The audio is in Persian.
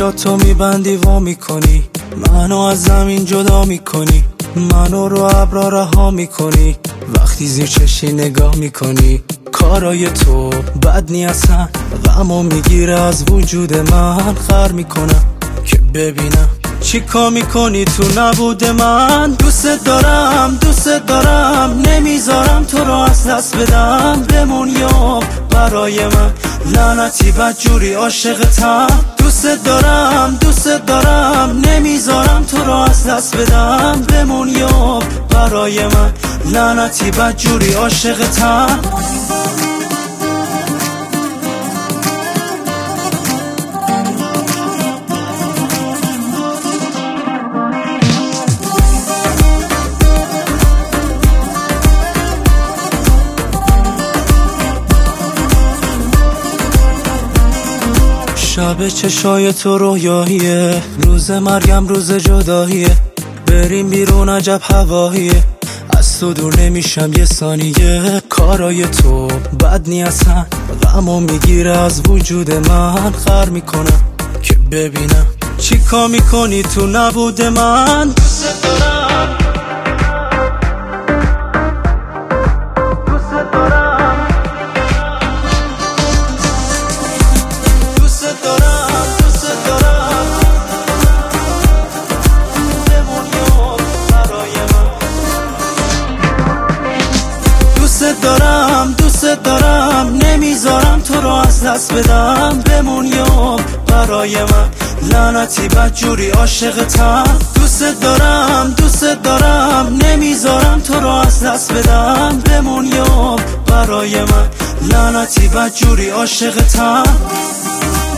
چشاتو میبندی وا میکنی، منو از زمین جدا میکنی، منو رو ابرا رها میکنی، وقتی زیر چشی نگاه میکنی. کارای تو بد نی اصلا، غمو میگیره از وجود من، خر میکنم که ببینم چی کار میکنی تو نبود من. دوست دارم دوست دارم، نمیذارم تو رو از دست بدم، بمون یا برای من، لعنتی بدجوری عاشقتم. دوست دارم دوست دارم، نمیذارم تو رو از دست بدم، بمون یا برای من، لعنتی بدجوری عاشقتم. شب چشای تو رویاییه، روز مرگم روز جداییه، بریم بیرون عجب هواییه، از تو دور نمیشم یه ثانیه. کارای تو بد نی اصلا، غمو میگیره از وجود من، خر میکنم که ببینم چی کار میکنی تو نبود من. دوست دارم دوست دارم، نمیذارم تو رو از دست بدم، بمون یا برای من، لعنتی بدجوری عاشقتم. دوست دارم دوست دارم، نمیذارم تو رو از دست بدم، بمون یا برای من، لعنتی بدجوری عاشقتم.